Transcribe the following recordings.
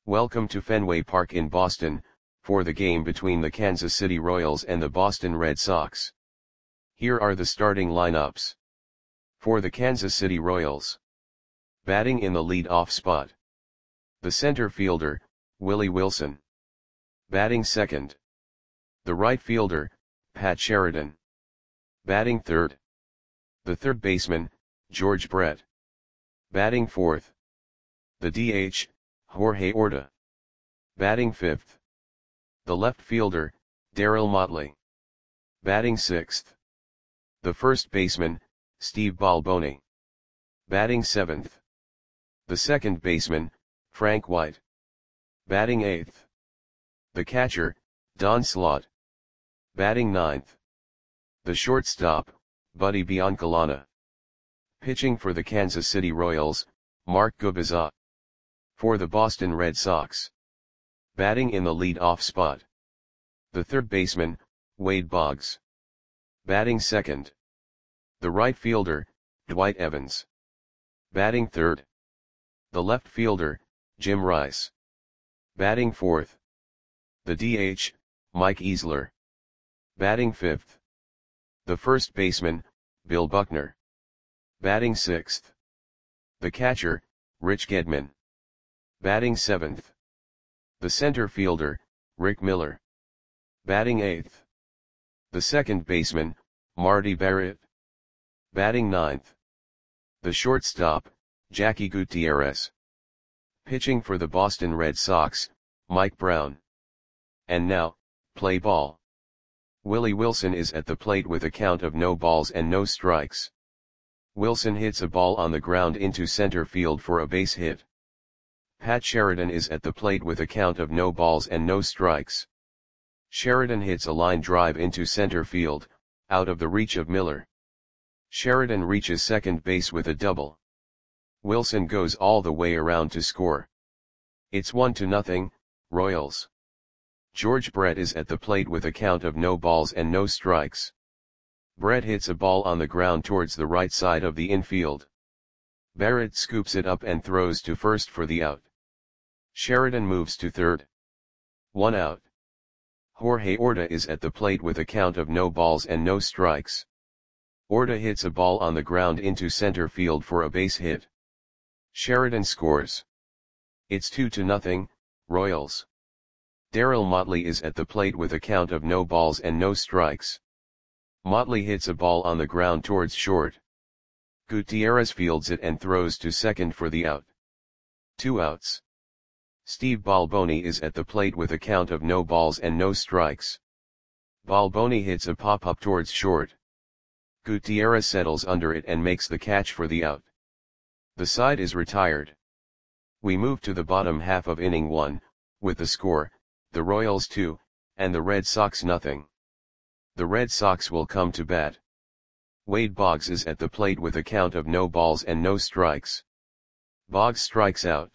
Welcome to Fenway Park in Boston, for the game between the Kansas City Royals and the Boston Red Sox. Here are the starting lineups. For the Kansas City Royals. Batting in the lead-off spot. The center fielder, Willie Wilson. Batting second. The right fielder, Pat Sheridan. Batting third. The third baseman, George Brett. Batting fourth. The DH, Jorge Orta. Batting fifth. The left fielder, Darryl Motley. Batting sixth. The first baseman, Steve Balboni. Batting seventh. The second baseman, Frank White. Batting eighth. The catcher, Don Slaught. Batting ninth. The shortstop, Buddy Biancalana. Pitching for the Kansas City Royals, Mark Gubicza. For the Boston Red Sox. Batting in the lead-off spot. The third baseman, Wade Boggs. Batting second. The right fielder, Dwight Evans. Batting third. The left fielder, Jim Rice. Batting fourth. The DH, Mike Easler. Batting fifth. The first baseman, Bill Buckner. Batting sixth. The catcher, Rich Gedman. Batting seventh. The center fielder, Rick Miller. Batting eighth. The second baseman, Marty Barrett. Batting ninth. The shortstop, Jackie Gutierrez. Pitching for the Boston Red Sox, Mike Brown. And now, play ball. Willie Wilson is at the plate with a count of no balls and no strikes. Wilson hits a ball on the ground into center field for a base hit. Pat Sheridan is at the plate with a count of no balls and no strikes. Sheridan hits a line drive into center field, out of the reach of Miller. Sheridan reaches second base with a double. Wilson goes all the way around to score. It's 1-0, Royals. George Brett is at the plate with a count of no balls and no strikes. Brett hits a ball on the ground towards the right side of the infield. Barrett scoops it up and throws to first for the out. Sheridan moves to third. 1 out. Jorge Orta is at the plate with a count of no balls and no strikes. Orta hits a ball on the ground into center field for a base hit. Sheridan scores. It's 2-0, Royals. Darryl Motley is at the plate with a count of no balls and no strikes. Motley hits a ball on the ground towards short. Gutierrez fields it and throws to second for the out. 2 outs. Steve Balboni is at the plate with a count of no balls and no strikes. Balboni hits a pop-up towards short. Gutierrez settles under it and makes the catch for the out. The side is retired. We move to the bottom half of inning 1, with the score, the Royals 2, and the Red Sox 0. The Red Sox will come to bat. Wade Boggs is at the plate with a count of no balls and no strikes. Boggs strikes out.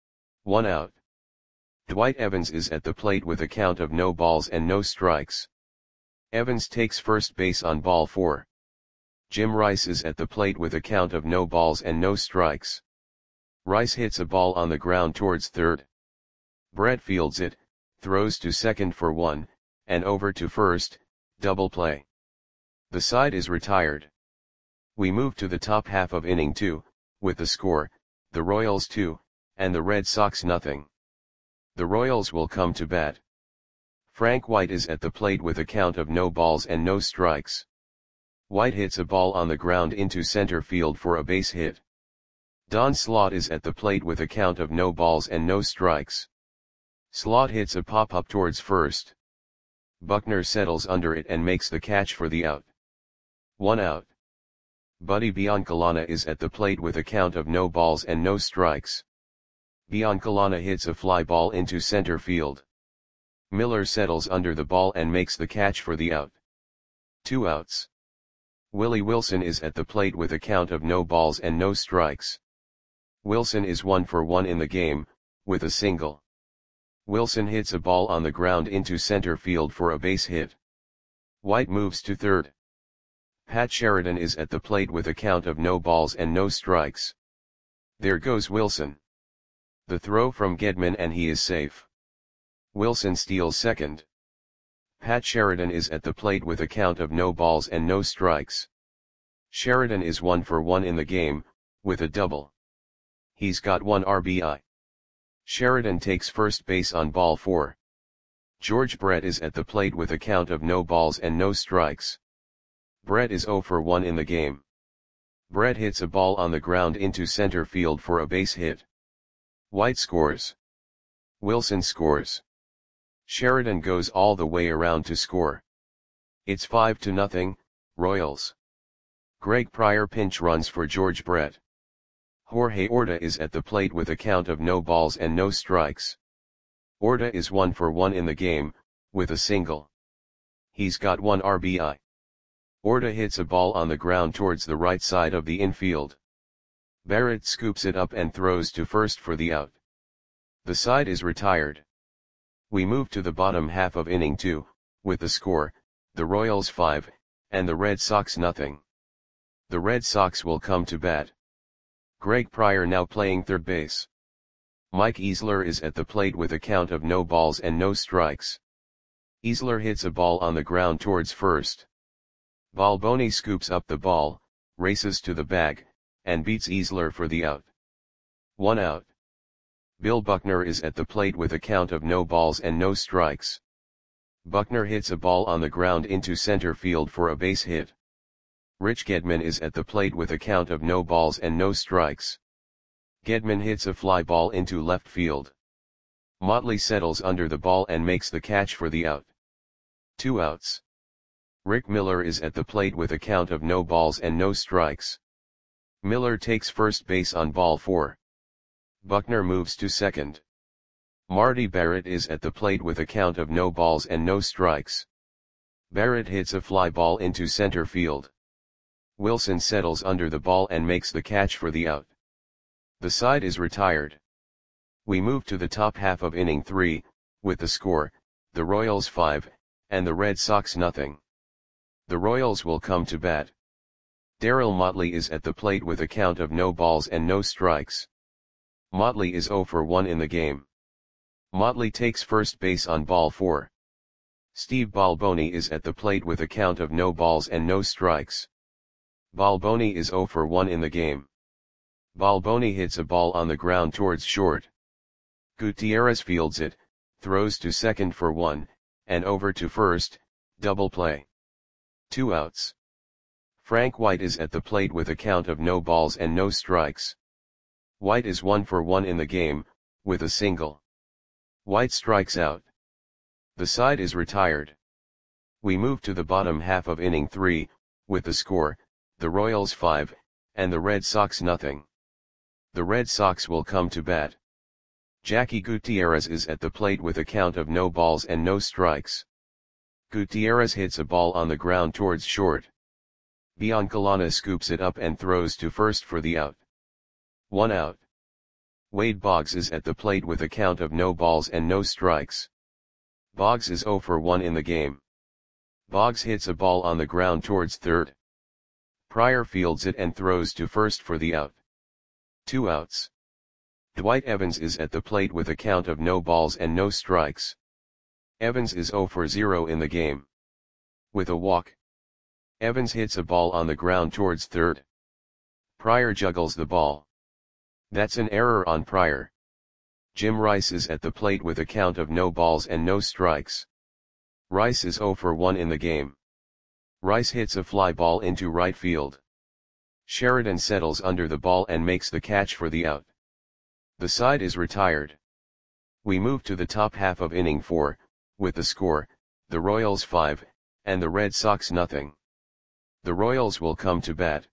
1 out. Dwight Evans is at the plate with a count of no balls and no strikes. Evans takes first base on ball 4. Jim Rice is at the plate with a count of no balls and no strikes. Rice hits a ball on the ground towards third. Brett fields it, throws to second for 1, and over to first, double play. The side is retired. We move to the top half of inning 2, with the score, the Royals 2, and the Red Sox 0. The Royals will come to bat. Frank White is at the plate with a count of no balls and no strikes. White hits a ball on the ground into center field for a base hit. Don Slaught is at the plate with a count of no balls and no strikes. Slaught hits a pop-up towards first. Buckner settles under it and makes the catch for the out. 1 out. Buddy Biancalana is at the plate with a count of no balls and no strikes. Biancalana hits a fly ball into center field. Miller settles under the ball and makes the catch for the out. 2 outs. Willie Wilson is at the plate with a count of no balls and no strikes. Wilson is 1 for 1 in the game, with a single. Wilson hits a ball on the ground into center field for a base hit. White moves to third. Pat Sheridan is at the plate with a count of no balls and no strikes. There goes Wilson. The throw from Gedman and he is safe. Wilson steals second. Pat Sheridan is at the plate with a count of no balls and no strikes. Sheridan is 1 for 1 in the game, with a double. He's got 1 RBI. Sheridan takes first base on ball 4. George Brett is at the plate with a count of no balls and no strikes. Brett is 0 for 1 in the game. Brett hits a ball on the ground into center field for a base hit. White scores. Wilson scores. Sheridan goes all the way around to score. It's 5-0, Royals. Greg Pryor pinch runs for George Brett. Jorge Orta is at the plate with a count of no balls and no strikes. Orta is 1 for 1 in the game, with a single. He's got 1 RBI. Orta hits a ball on the ground towards the right side of the infield. Barrett scoops it up and throws to first for the out. The side is retired. We move to the bottom half of inning 2, with the score, the Royals 5, and the Red Sox nothing. The Red Sox will come to bat. Greg Pryor now playing third base. Mike Easler is at the plate with a count of no balls and no strikes. Easler hits a ball on the ground towards first. Balboni scoops up the ball, races to the bag, and beats Easler for the out. 1 out. Bill Buckner is at the plate with a count of no balls and no strikes. Buckner hits a ball on the ground into center field for a base hit. Rich Gedman is at the plate with a count of no balls and no strikes. Gedman hits a fly ball into left field. Motley settles under the ball and makes the catch for the out. 2 outs. Rick Miller is at the plate with a count of no balls and no strikes. Miller takes first base on ball 4. Buckner moves to second. Marty Barrett is at the plate with a count of no balls and no strikes. Barrett hits a fly ball into center field. Wilson settles under the ball and makes the catch for the out. The side is retired. We move to the top half of inning 3, with the score, the Royals 5, and the Red Sox nothing. The Royals will come to bat. Darryl Motley is at the plate with a count of no balls and no strikes. Motley is 0 for 1 in the game. Motley takes first base on ball 4. Steve Balboni is at the plate with a count of no balls and no strikes. Balboni is 0 for 1 in the game. Balboni hits a ball on the ground towards short. Gutierrez fields it, throws to second for 1, and over to first, double play. 2 outs. Frank White is at the plate with a count of no balls and no strikes. White is 1 for 1 in the game, with a single. White strikes out. The side is retired. We move to the bottom half of inning 3, with the score, the Royals 5, and the Red Sox nothing. The Red Sox will come to bat. Jackie Gutierrez is at the plate with a count of no balls and no strikes. Gutierrez hits a ball on the ground towards short. Biancalana scoops it up and throws to first for the out. 1 out. Wade Boggs is at the plate with a count of no balls and no strikes. Boggs is 0 for 1 in the game. Boggs hits a ball on the ground towards third. Pryor fields it and throws to first for the out. 2 outs. Dwight Evans is at the plate with a count of no balls and no strikes. Evans is 0 for 0 in the game. With a walk. Evans hits a ball on the ground towards third. Pryor juggles the ball. That's an error on Pryor. Jim Rice is at the plate with a count of no balls and no strikes. Rice is 0 for 1 in the game. Rice hits a fly ball into right field. Sheridan settles under the ball and makes the catch for the out. The side is retired. We move to the top half of inning 4, with the score, the Royals 5, and the Red Sox nothing. The Royals will come to bat.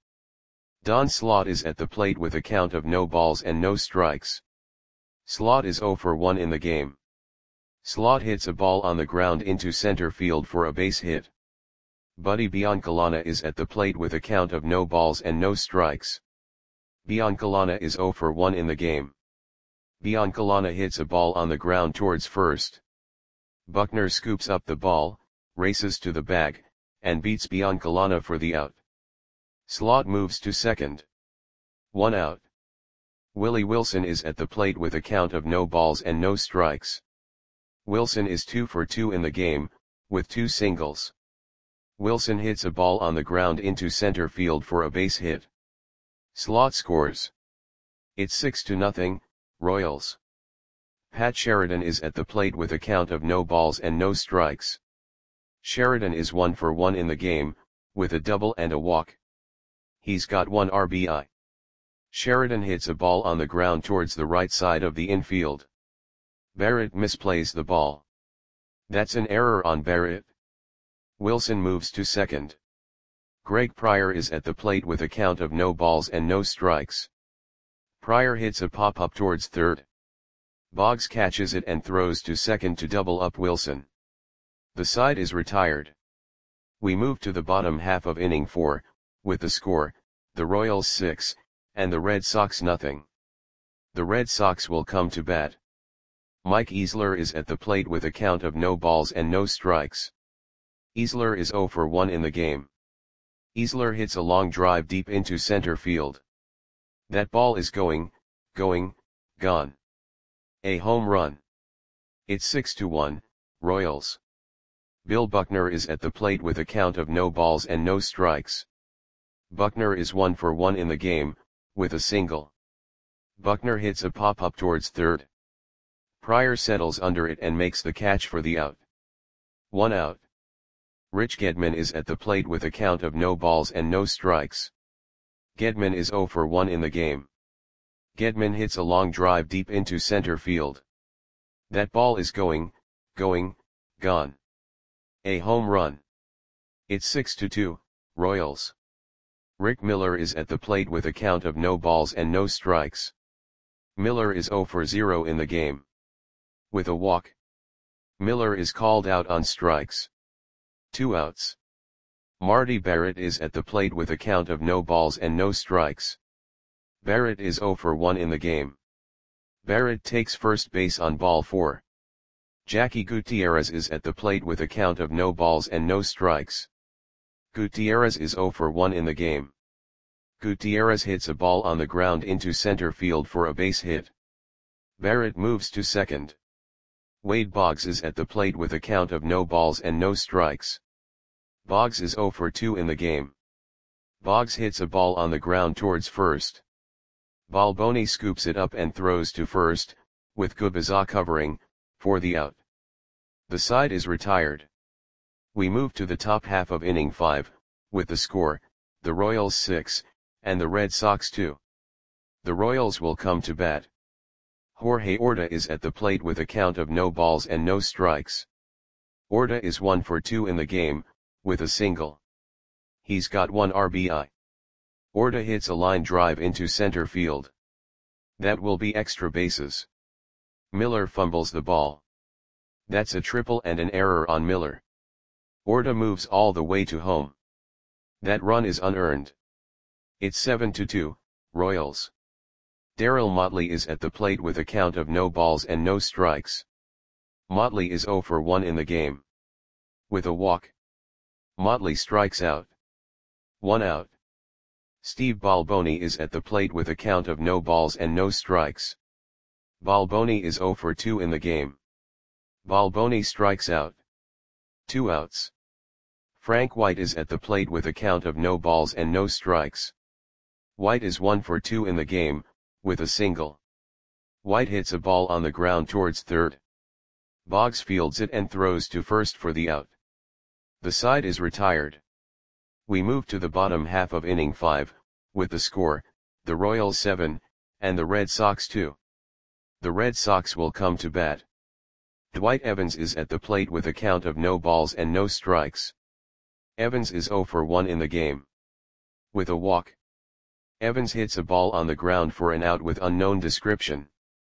Don Slaught is at the plate with a count of no balls and no strikes. Slaught is 0 for 1 in the game. Slaught hits a ball on the ground into center field for a base hit. Buddy Biancalana is at the plate with a count of no balls and no strikes. Biancalana is 0 for 1 in the game. Biancalana hits a ball on the ground towards first. Buckner scoops up the ball, races to the bag, and beats Biancalana for the out. Slaught moves to second. 1 out. Willie Wilson is at the plate with a count of no balls and no strikes. Wilson is 2 for 2 in the game, with 2 singles. Wilson hits a ball on the ground into center field for a base hit. Slot scores. It's 6-0, Royals. Pat Sheridan is at the plate with a count of no balls and no strikes. Sheridan is 1 for 1 in the game, with a double and a walk. He's got 1 RBI. Sheridan hits a ball on the ground towards the right side of the infield. Barrett misplays the ball. That's an error on Barrett. Wilson moves to second. Greg Pryor is at the plate with a count of no balls and no strikes. Pryor hits a pop-up towards third. Boggs catches it and throws to second to double up Wilson. The side is retired. We move to the bottom half of inning 4, with the score, the Royals 6, and the Red Sox nothing. The Red Sox will come to bat. Mike Easler is at the plate with a count of no balls and no strikes. Easler is 0 for 1 in the game. Easler hits a long drive deep into center field. That ball is gone. A home run. It's 6-1, Royals. Bill Buckner is at the plate with a count of no balls and no strikes. Buckner is 1 for 1 in the game, with a single. Buckner hits a pop-up towards third. Pryor settles under it and makes the catch for the out. 1 out. Rich Gedman is at the plate with a count of no balls and no strikes. Gedman is 0 for 1 in the game. Gedman hits a long drive deep into center field. That ball is gone. A home run. It's 6-2, Royals. Rick Miller is at the plate with a count of no balls and no strikes. Miller is 0 for 0 in the game. With a walk. Miller is called out on strikes. 2 outs. Marty Barrett is at the plate with a count of no balls and no strikes. Barrett is 0 for 1 in the game. Barrett takes first base on ball 4. Jackie Gutierrez is at the plate with a count of no balls and no strikes. Gutierrez is 0 for 1 in the game. Gutierrez hits a ball on the ground into center field for a base hit. Barrett moves to second. Wade Boggs is at the plate with a count of no balls and no strikes. Boggs is 0 for 2 in the game. Boggs hits a ball on the ground towards first. Balboni scoops it up and throws to first, with Gubizza covering, for the out. The side is retired. We move to the top half of inning 5, with the score, the Royals 6, and the Red Sox 2. The Royals will come to bat. Jorge Orta is at the plate with a count of no balls and no strikes. Orta is 1 for 2 in the game, with a single. He's got 1 RBI. Orta hits a line drive into center field. That will be extra bases. Miller fumbles the ball. That's a triple and an error on Miller. Orta moves all the way to home. That run is unearned. It's 7-2, Royals. Darryl Motley is at the plate with a count of no balls and no strikes. Motley is 0 for 1 in the game. With a walk. Motley strikes out. 1 out. Steve Balboni is at the plate with a count of no balls and no strikes. Balboni is 0 for 2 in the game. Balboni strikes out. 2 outs. Frank White is at the plate with a count of no balls and no strikes. White is 1 for 2 in the game, with a single. White hits a ball on the ground towards third. Boggs fields it and throws to first for the out. The side is retired. We move to the bottom half of inning 5, with the score, the Royals 7, and the Red Sox 2. The Red Sox will come to bat. Dwight Evans is at the plate with a count of no balls and no strikes. Evans is 0 for 1 in the game. With a walk. Evans hits a ball on the ground for an out with unknown description.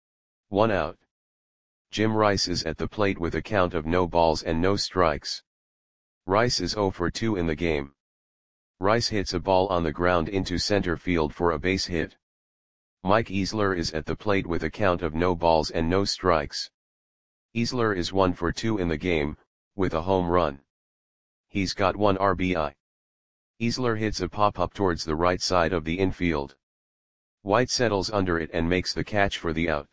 1 out. Jim Rice is at the plate with a count of no balls and no strikes. Rice is 0 for 2 in the game. Rice hits a ball on the ground into center field for a base hit. Mike Easler is at the plate with a count of no balls and no strikes. Easler is 1 for 2 in the game, with a home run. He's got 1 RBI. Easler hits a pop-up towards the right side of the infield. White settles under it and makes the catch for the out.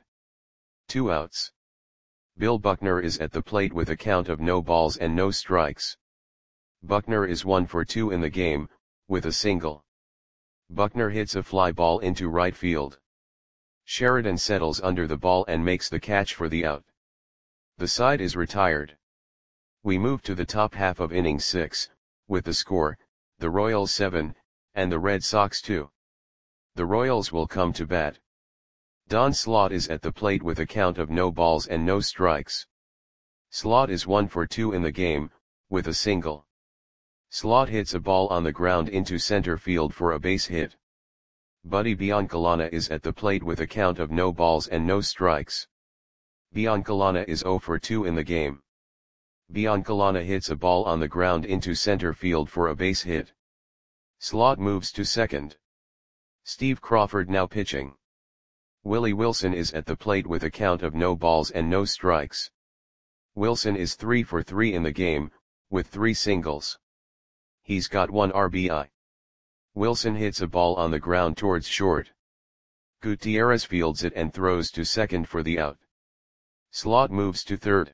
2 outs. Bill Buckner is at the plate with a count of no balls and no strikes. Buckner is 1 for 2 in the game, with a single. Buckner hits a fly ball into right field. Sheridan settles under the ball and makes the catch for the out. The side is retired. We move to the top half of inning 6, with the score, the Royals 7, and the Red Sox 2. The Royals will come to bat. Don Slaught is at the plate with a count of no balls and no strikes. Slaught is 1 for 2 in the game, with a single. Slaught hits a ball on the ground into center field for a base hit. Buddy Biancalana is at the plate with a count of no balls and no strikes. Biancalana is 0 for 2 in the game. Biancalana hits a ball on the ground into center field for a base hit. Slaught moves to second. Steve Crawford now pitching. Willie Wilson is at the plate with a count of no balls and no strikes. Wilson is 3 for 3 in the game, with 3 singles. He's got 1 RBI. Wilson hits a ball on the ground towards short. Gutierrez fields it and throws to second for the out. Slaught moves to third.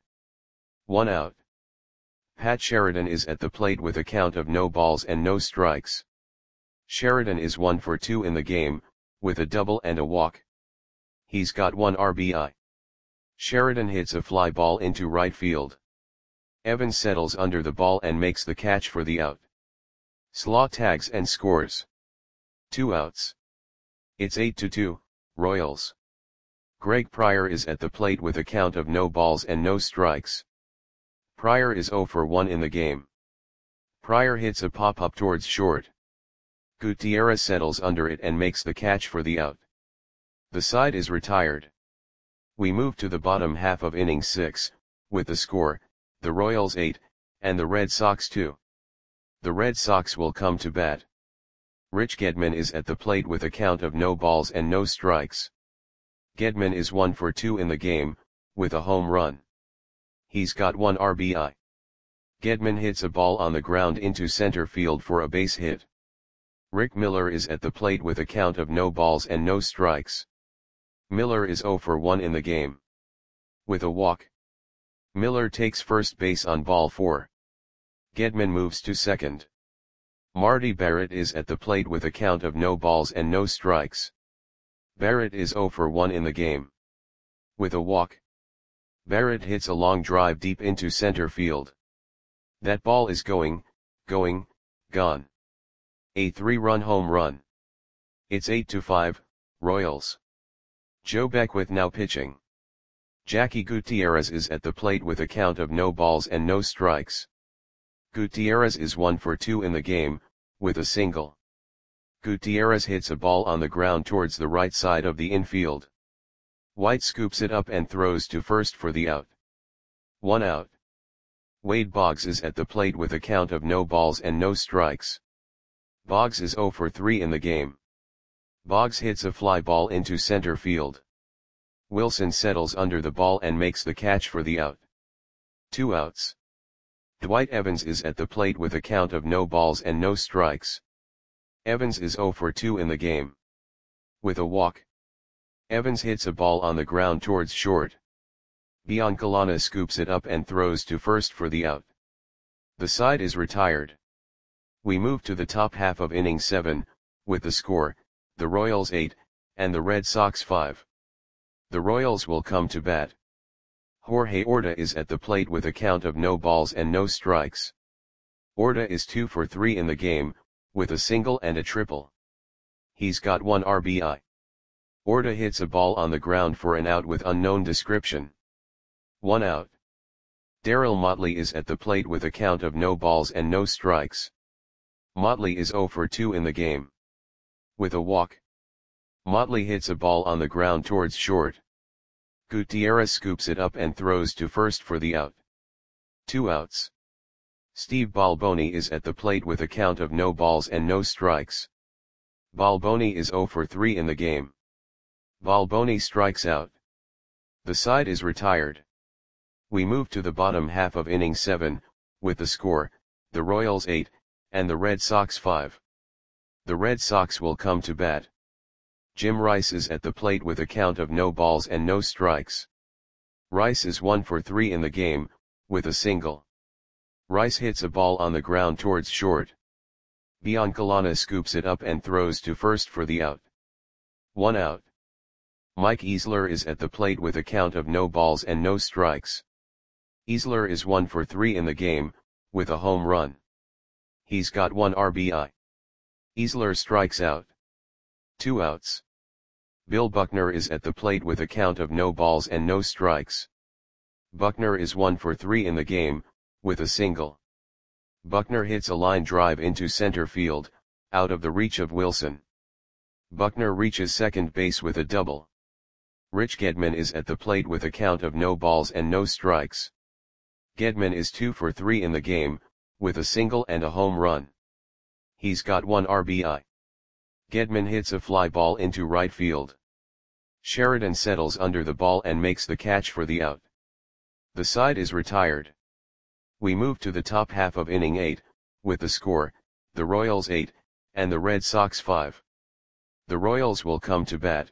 1 out. Pat Sheridan is at the plate with a count of no balls and no strikes. Sheridan is 1 for 2 in the game, with a double and a walk. He's got 1 RBI. Sheridan hits a fly ball into right field. Evans settles under the ball and makes the catch for the out. Slaught tags and scores. 2 outs. It's 8-2, Royals. Greg Pryor is at the plate with a count of no balls and no strikes. Pryor is 0 for 1 in the game. Pryor hits a pop-up towards short. Gutierrez settles under it and makes the catch for the out. The side is retired. We move to the bottom half of inning 6, with the score, the Royals 8, and the Red Sox 2. The Red Sox will come to bat. Rich Gedman is at the plate with a count of no balls and no strikes. Gedman is 1 for 2 in the game, with a home run. He's got 1 RBI. Gedman hits a ball on the ground into center field for a base hit. Rick Miller is at the plate with a count of no balls and no strikes. Miller is 0 for 1 in the game. With a walk. Miller takes first base on ball 4. Gedman moves to second. Marty Barrett is at the plate with a count of no balls and no strikes. Barrett is 0 for 1 in the game. With a walk. Barrett hits a long drive deep into center field. That ball is going, gone. A 3-run home run. It's 8-5, Royals. Joe Beckwith now pitching. Jackie Gutierrez is at the plate with a count of no balls and no strikes. Gutierrez is 1 for 2 in the game, with a single. Gutierrez hits a ball on the ground towards the right side of the infield. White scoops it up and throws to first for the out. 1 out. Wade Boggs is at the plate with a count of no balls and no strikes. Boggs is 0 for 3 in the game. Boggs hits a fly ball into center field. Wilson settles under the ball and makes the catch for the out. 2 outs. Dwight Evans is at the plate with a count of no balls and no strikes. Evans is 0 for 2 in the game. With a walk. Evans hits a ball on the ground towards short. Biancalana scoops it up and throws to first for the out. The side is retired. We move to the top half of inning 7, with the score, the Royals 8, and the Red Sox 5. The Royals will come to bat. Jorge Orta is at the plate with a count of no balls and no strikes. Orta is 2 for 3 in the game, with a single and a triple. He's got 1 RBI. Orta hits a ball on the ground for an out with unknown description. 1 out. Darryl Motley is at the plate with a count of no balls and no strikes. Motley is 0 for 2 in the game. With a walk. Motley hits a ball on the ground towards short. Gutierrez scoops it up and throws to first for the out. 2 outs. Steve Balboni is at the plate with a count of no balls and no strikes. Balboni is 0 for 3 in the game. Balboni strikes out. The side is retired. We move to the bottom half of inning 7, with the score, the Royals 8, and the Red Sox 5. The Red Sox will come to bat. Jim Rice is at the plate with a count of no balls and no strikes. Rice is 1 for 3 in the game, with a single. Rice hits a ball on the ground towards short. Biancalana scoops it up and throws to first for the out. 1 out. Mike Easler is at the plate with a count of no balls and no strikes. Easler is 1 for 3 in the game, with a home run. He's got 1 RBI. Easler strikes out. 2 outs. Bill Buckner is at the plate with a count of no balls and no strikes. Buckner is 1 for 3 in the game, with a single. Buckner hits a line drive into center field, out of the reach of Wilson. Buckner reaches second base with a double. Rich Gedman is at the plate with a count of no balls and no strikes. Gedman is 2 for 3 in the game, with a single and a home run. He's got 1 RBI. Gedman hits a fly ball into right field. Sheridan settles under the ball and makes the catch for the out. The side is retired. We move to the top half of inning 8, with the score, the Royals 8, and the Red Sox 5. The Royals will come to bat.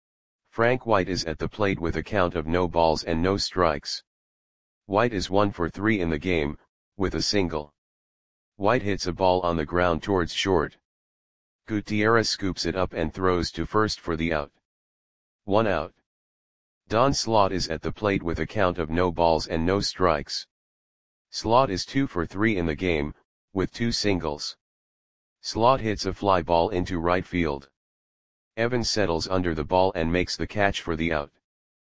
Frank White is at the plate with a count of no balls and no strikes. White is 1 for 3 in the game, with a single. White hits a ball on the ground towards short. Gutierrez scoops it up and throws to first for the out. 1 out. Don Slaught is at the plate with a count of no balls and no strikes. Slaught is 2 for 3 in the game, with 2 singles. Slaught hits a fly ball into right field. Evans settles under the ball and makes the catch for the out.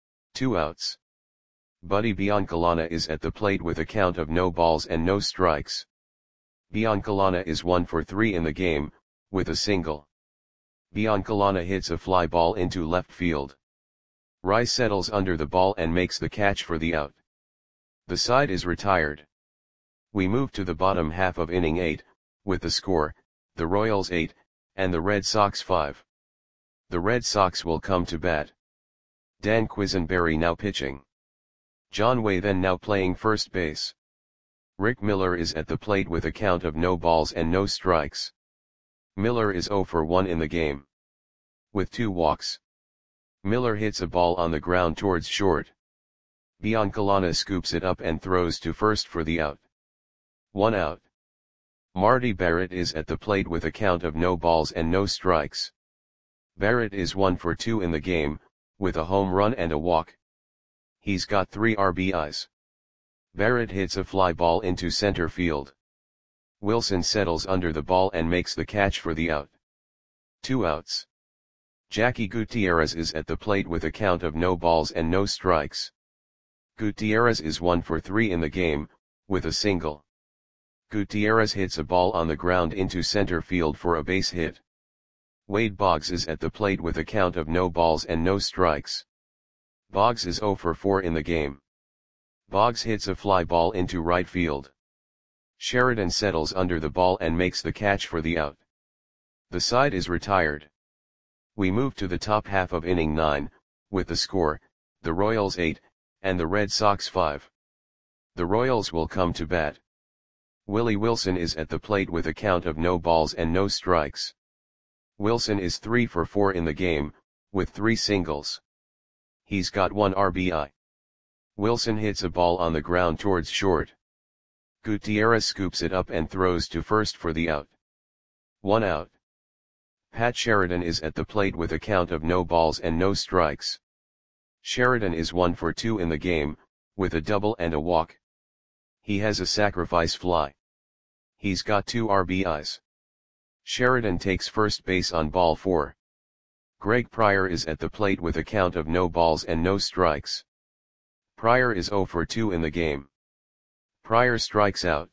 2 outs. Buddy Biancalana is at the plate with a count of no balls and no strikes. Biancalana is 1 for 3 in the game, with a single. Biancalana hits a fly ball into left field. Rice settles under the ball and makes the catch for the out. The side is retired. We move to the bottom half of inning 8, with the score, the Royals 8, and the Red Sox 5. The Red Sox will come to bat. Dan Quisenberry now pitching. John Wathan now playing first base. Rick Miller is at the plate with a count of no balls and no strikes. Miller is 0 for 1 in the game. With 2 walks. Miller hits a ball on the ground towards short. Biancalana scoops it up and throws to first for the out. 1 out. Marty Barrett is at the plate with a count of no balls and no strikes. Barrett is 1 for 2 in the game, with a home run and a walk. He's got 3 RBIs. Barrett hits a fly ball into center field. Wilson settles under the ball and makes the catch for the out. 2 outs. Jackie Gutierrez is at the plate with a count of no balls and no strikes. Gutierrez is 1 for 3 in the game, with a single. Gutierrez hits a ball on the ground into center field for a base hit. Wade Boggs is at the plate with a count of no balls and no strikes. Boggs is 0 for 4 in the game. Boggs hits a fly ball into right field. Sheridan settles under the ball and makes the catch for the out. The side is retired. We move to the top half of inning 9, with the score, the Royals 8, and the Red Sox 5. The Royals will come to bat. Willie Wilson is at the plate with a count of no balls and no strikes. Wilson is 3 for 4 in the game, with 3 singles. He's got 1 RBI. Wilson hits a ball on the ground towards short. Gutierrez scoops it up and throws to first for the out. 1 out. Pat Sheridan is at the plate with a count of no balls and no strikes. Sheridan is 1 for 2 in the game, with a double and a walk. He has a sacrifice fly. He's got 2 RBIs. Sheridan takes first base on ball 4. Greg Pryor is at the plate with a count of no balls and no strikes. Pryor is 0 for 2 in the game. Pryor strikes out.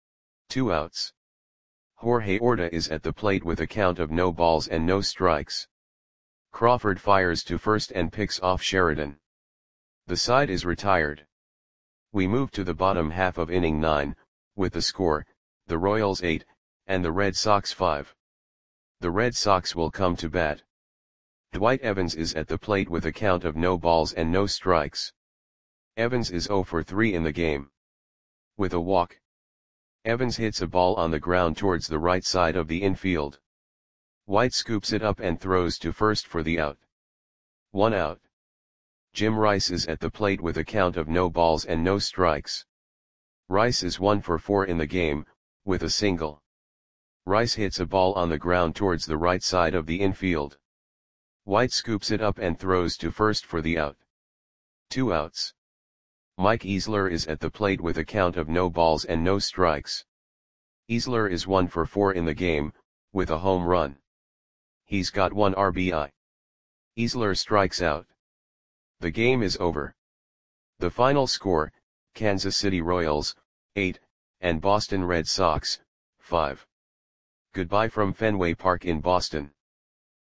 2 outs. Jorge Orta is at the plate with a count of no balls and no strikes. Crawford fires to first and picks off Sheridan. The side is retired. We move to the bottom half of inning 9, with the score, the Royals 8, and the Red Sox 5. The Red Sox will come to bat. Dwight Evans is at the plate with a count of no balls and no strikes. Evans is 0 for 3 in the game. With a walk. Evans hits a ball on the ground towards the right side of the infield. White scoops it up and throws to first for the out. 1 out. Jim Rice is at the plate with a count of no balls and no strikes. Rice is 1 for 4 in the game, with a single. Rice hits a ball on the ground towards the right side of the infield. White scoops it up and throws to first for the out. 2 outs. Mike Easler is at the plate with a count of no balls and no strikes. Easler is 1 for 4 in the game, with a home run. He's got 1 RBI. Easler strikes out. The game is over. The final score, Kansas City Royals, 8, and Boston Red Sox, 5. Goodbye from Fenway Park in Boston.